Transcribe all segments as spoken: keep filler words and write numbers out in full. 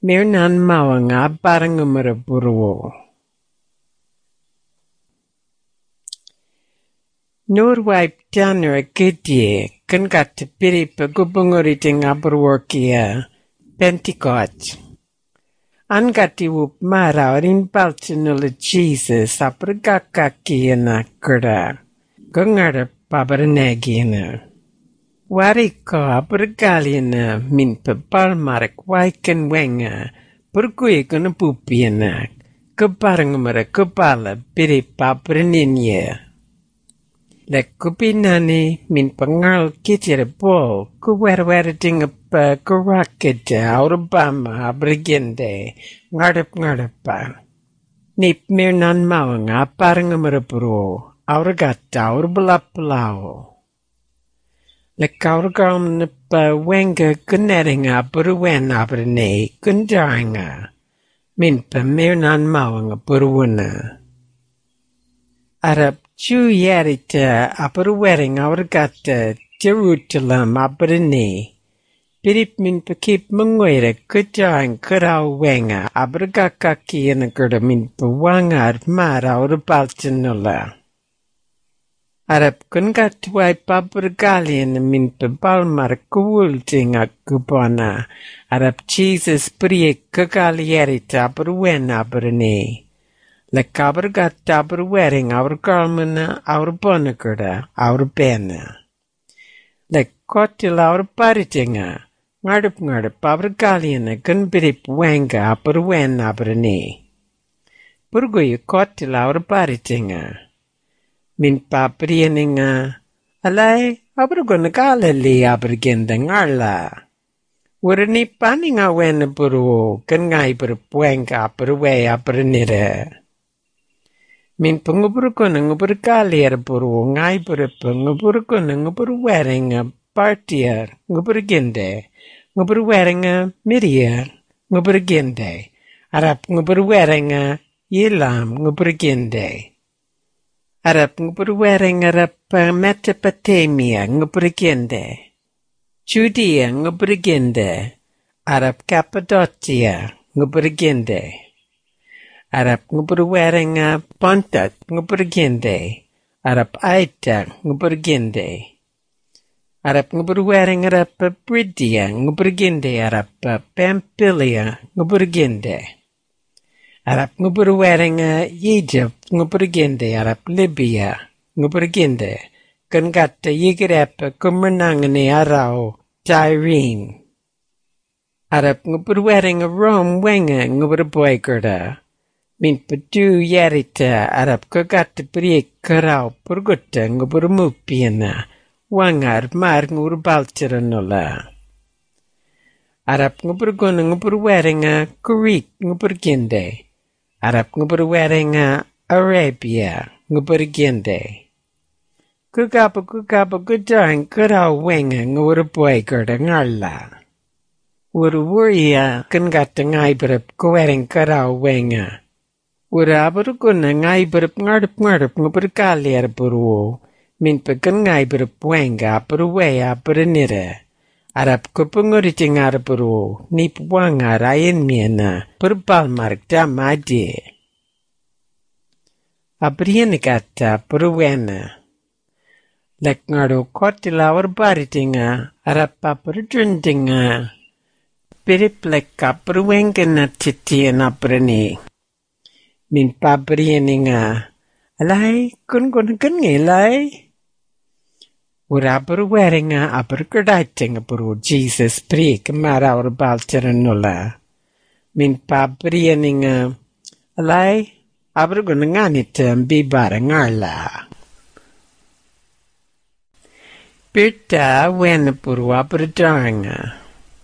Mirnan mawanga parangumara puruo. Norwipe janner gidye kan gat piripa gubunguriting aburworkia Pentecost. Angati wup mara orin balchinula Jesus apragakakina kurda. Gungara pabaranagina. Wariko abragalina min pepalmarak waiken wenga perkui kuna pupiana keparangumara kepala piri pabraninya. Lek kupinani min pengal kitira bol kuwer-wer ding pa kurakita aurabama abrigende ngadap-ngadapa. Nip mirnan mawanga parangumara puro auragata aurbalapalao. Lekaurgam nepa wenga kuneringa peruwen abrene kundaringa min pemirnan mawanga peruwana. Arab chu yarita aperuwering aurgata Jerusalem abrene pirip min pekip mengwere kudaring kerau wenga abragakaki anagerda min pewangar mara aurbalchinula. Arab kun gatwai pabragalian min pebalmar kuultinga kupana. Arab Jesus priek kagalierita berwena berene. Lekaber gata berwering our galmana our bonagerda our bena. Lekotil our paritinga. Ngardup ngardup pabragalian kun birip wenga berwena berene. Burgoy kotil our paritinga. Min paprianinga alay abrugona galali abrigenda ngala. Urani paninga wena buru kan ngai berpuenga berwe abrenira. Min penguburukona nguburgali buru ngai berpenguburukona nguburweringa partier nguburgende nguburweringa mirier nguburgende Arab nguburweringa yilam nguburgende. Arab nguburwering Arab Mesopotamia nguburgende. Judea nguburgende. Arab Cappadocia nguburgende. Arab nguburwering Pontus nguburgende. Arab Aita nguburgende. Arab nguburwering Arab Brydia nguburgende. Arab Pamphylia nguburgende. Arab nguburwering Egypt nguburgende Arab Libya nguburgende kan gata yigirep kumernangani arao Tyrene. Arab nguburwering Rome wenga nguburboygerda min pedu yarita Arab kagata priek karao purgutta nguburmupiana wangar mar ngurbalchiranula. Arab nguburgona nguburwering Greek nguburgende. Arab nguburwering Arabia nguburgende. Kugapa kugapa kudaring karau wenga ngurboygerda ngala. Urwuria kan gata ngai berap kuwering karau wenga. Ura aburuguna ngai berap ngardup ngardup nguburgali arburu. Min pekan ngai berap wenga aburweya aburenira. Arab kupunguriting arburu nip wanga rayen miena perbalmark damadi. Abrian gata perwena. Lek ngaro kotilawar baritinga Arab paperjundinga. Pirip lek kaperwengena titian abrani. Min pabrianinga. Alay kun kun kun ngilay. Ura berweringa abergerdating buru Jesus prik mara ur balteranula. Min pabrianinga alay abergunanganita bibara ngala. Birta wen buru aberdanga.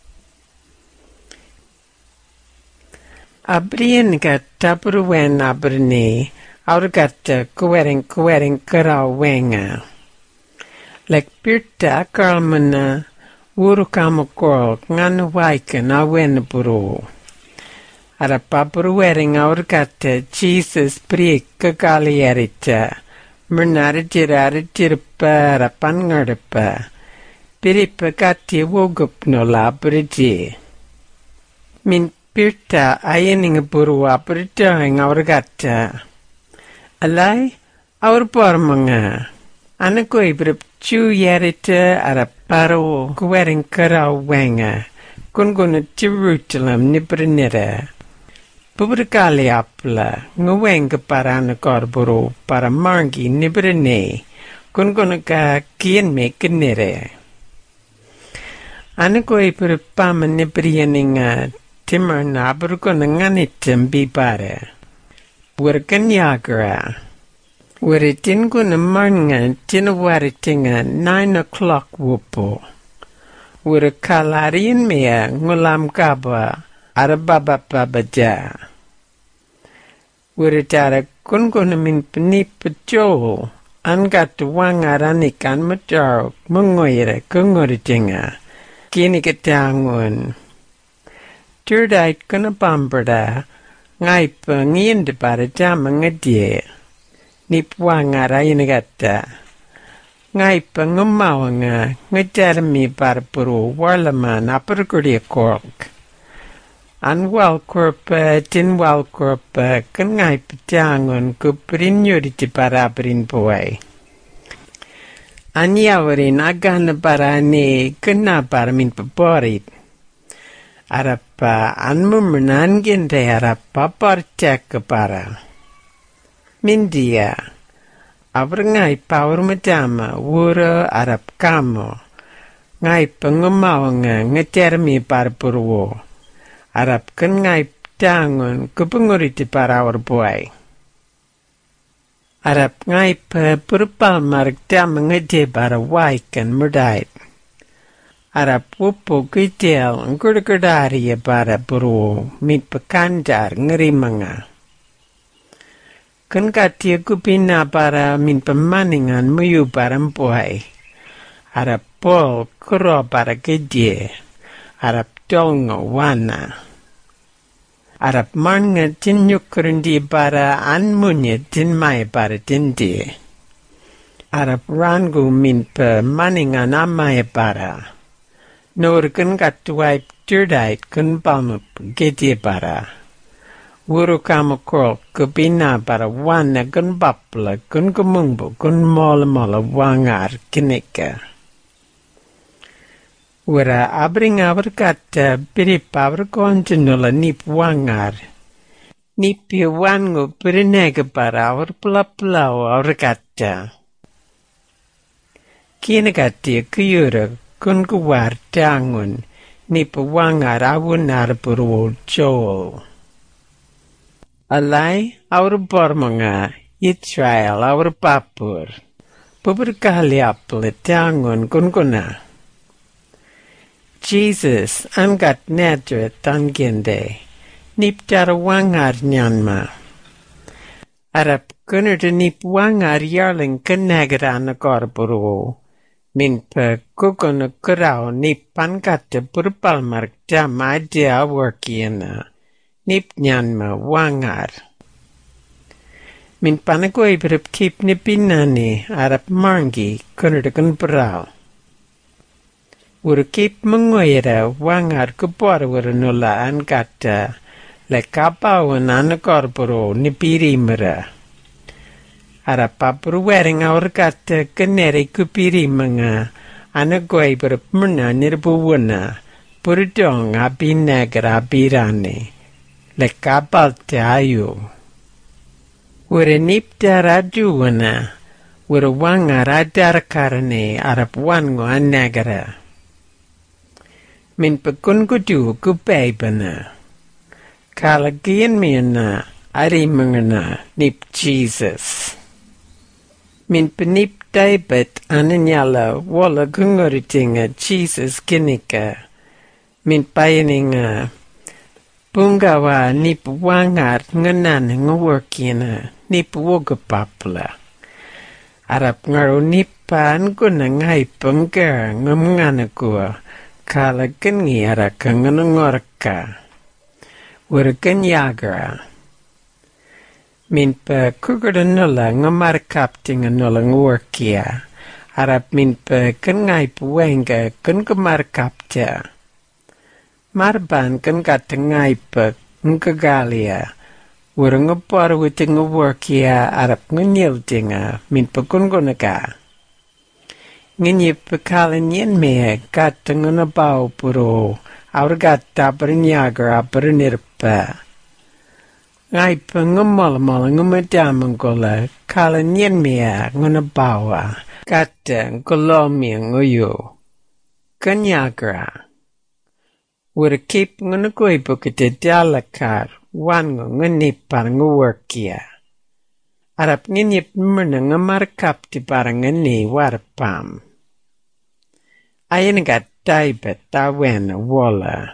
Abrianga taberwen aberni aurgata kuwering kuwering karau wenga. Lek pirta kalmana urukamakol ngan waiken awen buru. Ara paperwering aurgata Jesus priek kagalierita. Mernarjira jirpa rapan ngarpa. Piripa gati wogup nola berji. Min Pirta ayaninga puru apurita ang aurgata. Alay, aur pormanga. Anako ibrip chu yarita araparo kuwering karau wenga. Kunguna Jerusalem niprinera. Pubrikali apla, nguwenga para anakorburu para margi nibrine. Kunguna ka kian me kinere. Anako ibrip pama nibrianinga timmer na burukuna nganitim bibare. Wurkan yagra. Wuritin kuna marnga tinawaritinga nine o'clock wupo. Wurikalarian mea ngulam kaba arababa babaja. Wuritara kunkuna min penipajo angat wangaranikan majarok mungoyere kunguritinga. Kini ketangun. Turdait kuna bamberda ngaipa ngiyende para jama ngadye. Nipwangara inagata. Ngaipa ngumawanga ngajarami para puro warlaman apurkuria kork. Anwal korpa tinwal korpa kan ngaipa jangon kuprin yuriti para aprin poy. Anyawarin agana para ne kena para min paporit. Arapa anmumnan gente arapa parcek para. Mindia. Abra ngai power madama wura arap kamo. Ngai pengumawanga ngetermi para purwo. Arap kan ngai tangon kupunguriti para our boy. Arap ngai pa purpal mark dama ngete para waikan murdait. Arap wupo kitel ngurgurdari para purwo mit pekandar ngerimanga. Kan katia kupina para min pemaningan muyu para mpuai. Arap pol kuro para kedye. Arap tolngo wana. Arap marnga tin nyukurundi para anmunye tin mai para tindi. Arap rangu min pemaningan amai para. Nor kan katuai turdait kan palmup kedye para. Wuru kama korl kupina para wana kun bapla kun kumungbo kun mola mola wangar kinika. Wura abring abar kata birip abar konjunula nip wangar. Nipi wangu pirinega para abar pula pulau abar kata. Kina kati kuyura kun kuwar tangun nip wangar awunar puru joel. Alay, our bormanga, Israel, our papur. Puberkali apple tangon kunkuna. Jesus, angat nedre tangende. Nip wangar nyanma. Arap kunner de nip wangar yarling kenagaran korburu. Min pe kukuna kurao nip pankate purpalmark jama dia workiena. Nip nyanma wangar. Min panagoy berep kip nipinani arap marngi kunerdakun brau. Ur kip mengoyra wangar kupor ur nula angkata le kapawan anakorboro nipirimera. Arap papur wering aur kata keneri kupirimanga anagoy berep mena nirbuwana purdong abinagar abirane. Le kapal te ayu. Were nip darajuwana. Were wanga radar karane arap wango anagara. Min pekun kudu kupaibana. Kalagian mina ari mengana nip Jesus. Min penip daibet ananyala wala gunguritinga Jesus kinika. Min payaninga Pungawa nip wangar nganan ngworkina nip wogapapla. Arap ngaro nipan guna ngai pengga ngamnganakua kala kengi ara kanganangorka. Wurkan yagra. Min pa kugardanula ngamarkapting anula ngworkia. Arap min pa kan ngai puwenga kan kamarkapta. Marban kan kata ngaipak ngkagalia. Urang ngapar witing ngworkia arap nganyil tinga min pakun gunaka. Nganyip pakalan yen mea kata nganabao puro aur gata bernyagra bernirpa. Ngaipa ngamal-mal ngamadamang gola kalan yen mea nganabawa kata ngolomi nguyo. Kanyagra. Wara kip nganagoy bukite dalakar wan nganipar ngworkia. Arap nganyip mrna ngamarkap ti parang ngani warpam. Ayan nga taibet tawen wala.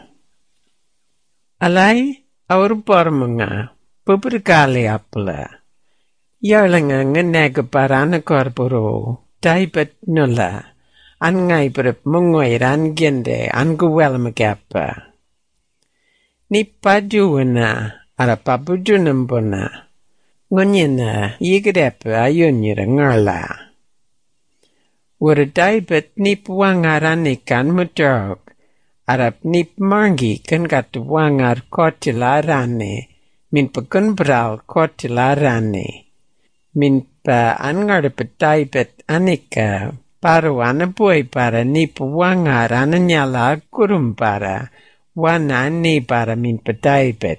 Alay, aur bormanga, pubrikali apla. Yarlanga nga nega parana korboro, taibet nula, an ngay brip mungoy ran gende an guwel magapa. Ni pajuwana, arapabujunumbona, ngunyina yigadepa ayunyira ngarla. Wara daibet nip wangaran ikan mudarog, arap nip margi kan gat wangar kotilarane, min pakun bral kotilarane, min pa angarap daibet anika, paru anaboy para nip wangar ananyala kurum para, wana ni para min pa daibet.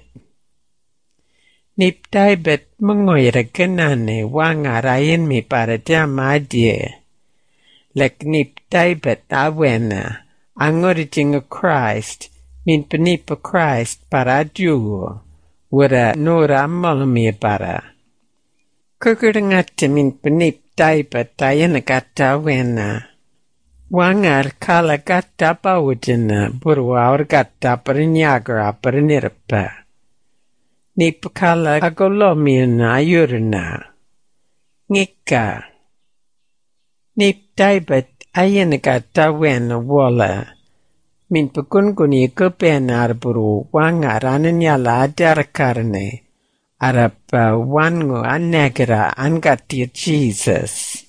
Nip daibet mengoyra kanane wangar ayin mi para jamadye. Lek nip daibet awena, angoriting a Christ, min penipa Christ para juo, wara nora malami para. Kukurangate min penip daibet ayana gata awena. Wangar kala gata bawajana, burwa or gata parinyagra parinirpa. Nip kala agolomiana ayurna. Ngika. Nip daibet ayan gata wena wala. Min pakunguni kupen arburu wangar ananyala adarakarne. Arap wango anegra angatia Jesus.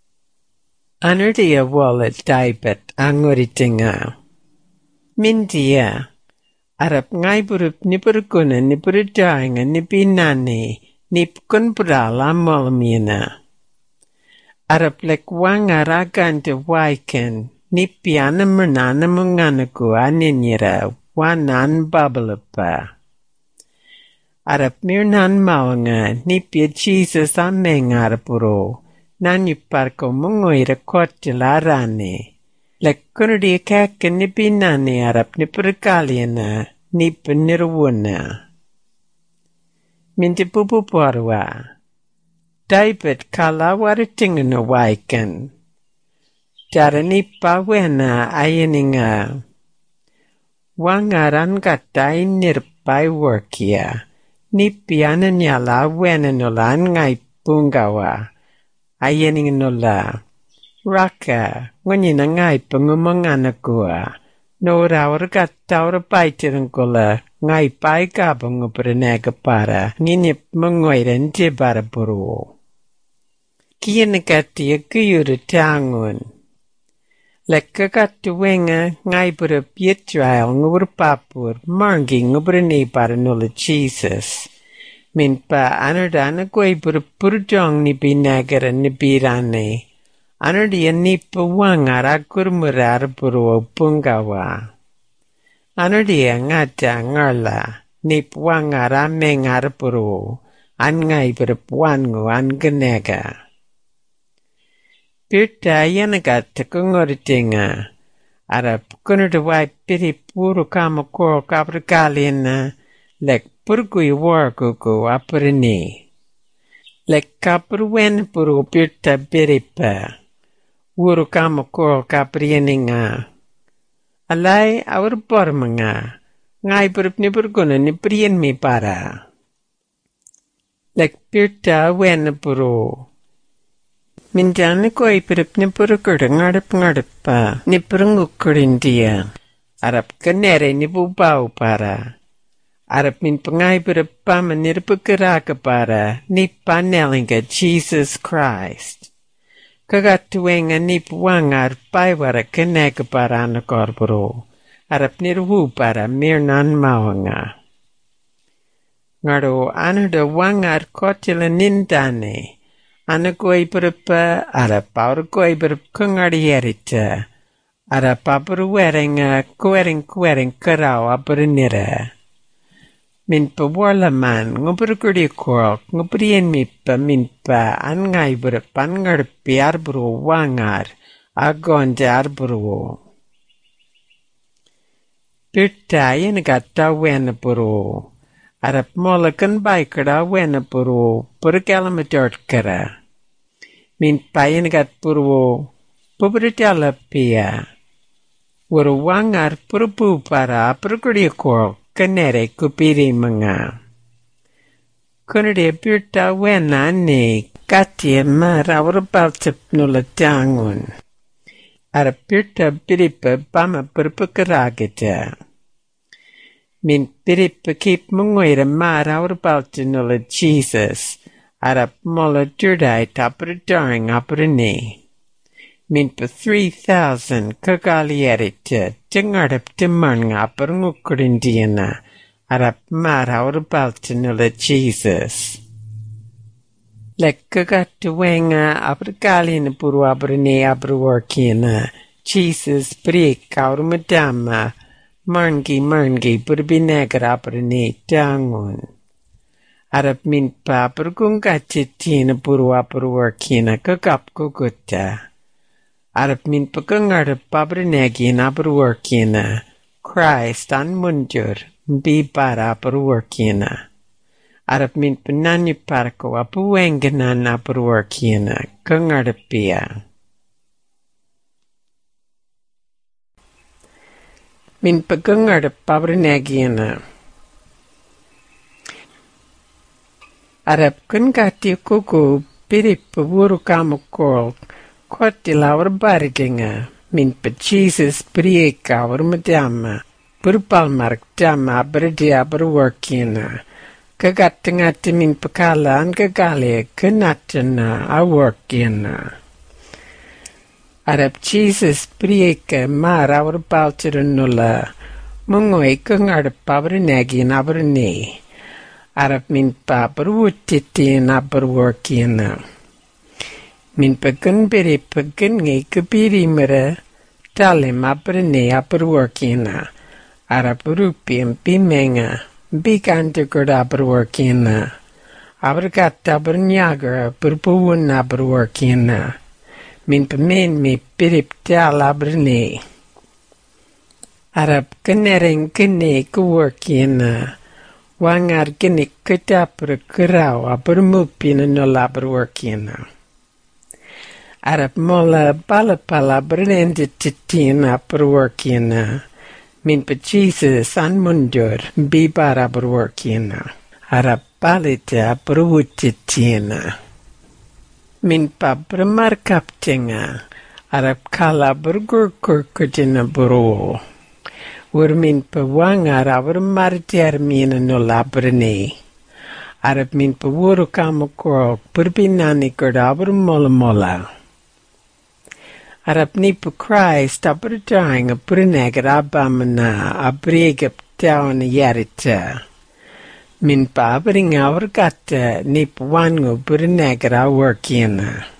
Anardia wala daibet angoritinga. Min dia. Arap ngay burup nipurguna nipurdainga nipinani nipkun brala malamina. Arap lek wangar agante waiken, nipiana mernana munganaku aninyira wanan babalapa. Arap mirnan mawanga nipia Jesus amengar puro, nanyuparko mungoira kotilarane. Lek kunudi kaken nipinani arap nipurkaliana, nipinirwuna. Minti pupuparwa. Daibet kala waritingana waiken. Dara nipa wena ayaninga. Wangaran gatai nirpai workia. Nipi ananyala wena nulan ngai pungawa. Ayaninga nula. Raka, nganyina ngai pangumangana kua. Nora wargata warapaitirang kula. Ngai pai kabang uprenega para. Nginip mangoiran jibara puru. Kiyanagati kuyura tangun. Lekka gati wenga ngai bura Pietral ngubur papur margi ngubur ni para nula Jesus. Min pa anardana koi bura purjong ni binagara ni birane. Anardia ni pa wangar agur murar buru pungawa. Anardia ngata ngarla ni pa wangar amengar buru. An ngai bura puangu an ganega. Pirta yanagat kungoritinga. Arap kunudawai piri puru kama koro kaprakalina. Lek purgui wargugu aparini. Lek kaprawen puru pirta biripa. Wuru kama koro kapriyaninga. Alay awar bormanga. Ngai berup ni berguna ni priyan mi para. Lek pirta wen puru. Mindana koi berup ni berguna ngarap ngarap pa. Ni perungukurin dia. Arap kanere ni bubau para. Arap min pengai berup pa menirpukiraka para. Ni panelinga Jesus Christ. Kagatuenga ni puangar paiwara keneka para na korboro. arap niru para mirnan mawanga. Ngaro anu da wangar kotila nindane, anu koi berapa arap paur koi berapa kengari erita, arap papur weringa kuering kuering kerau apernira. Min pa warlaman ngubur kuri korok nguburian mi pa min pa an ngai berapa ngarpi arburu wangar agonde arburu. Pirta yin gata wena buru. Arap molakan baikara wena buru purkalamadort kara. Min payin gat buru pubritala pia. Wuru wangar purpu para purkurikor kanere kupiri mga. Kunade pirta wena ne katia mara wurbaltip nula tangun. Arap pirta biripa bama purpukaragita. Min pirip keep mungoira mara urbaltinula Jesus, arap mola durdai tapur daring apurne. Min pa three thousand kagalierita, tingarap timang apur ngukurindiana, arap mara urbaltinula Jesus. Lek kagatu wenga apur galina puru apurne apur workina, Jesus break aur madama, Marngi marngi berbinagra aperne tangun. Arap min pa pergunga citina puru apurworkina kekap kukuta. Arap min pekengar papernegina apurworkina. Christ an mundur bi para apurworkina. Arap min penanyi parko apuwenganan apurworkina kengar pia. Min pegengar pabrinagiana. Arap kun kati kuku pirip peburu kamu kol koti lawar bariginga. Min pe Jesus prieka war madama. Purpal mark dama berdia berworkina. Kagatengati min pekalan kegale kenatana aworkina. Arap Jesus prieka mara war baltiranula. Mungoi kengar pabrinegi nabrni. Arap min pa berwutiti na berworkina. Min peken beri peken ngi kebiri mera. Talim abrni aberworkina. Arap rupiam bimenga. Bikantikur aberworkina. Abergata bernyaga berbuun aberworkina. Min pemen mi pirip tal abrni. Arap kenering kene kuworkina. Wangar kene ketapur kerau abermupina nola berworkina. Arap mola balapala bernendi titina berworkina. Min pe Jesus an mundur bibara berworkina. Arap balita berwutitina. Min pa bermarkap tinga, arap kala bergurkur kudina buru. Ur min pa wangar awar martiar mina nula brni. Arap min pa wuru kamu korok berbinani kurda awar mola mola. Arap ni pa Christ awar daing a bernegar abamana abrigap taon yarita. Min pa abring awar gata ni pa wangu bernegar aworkina.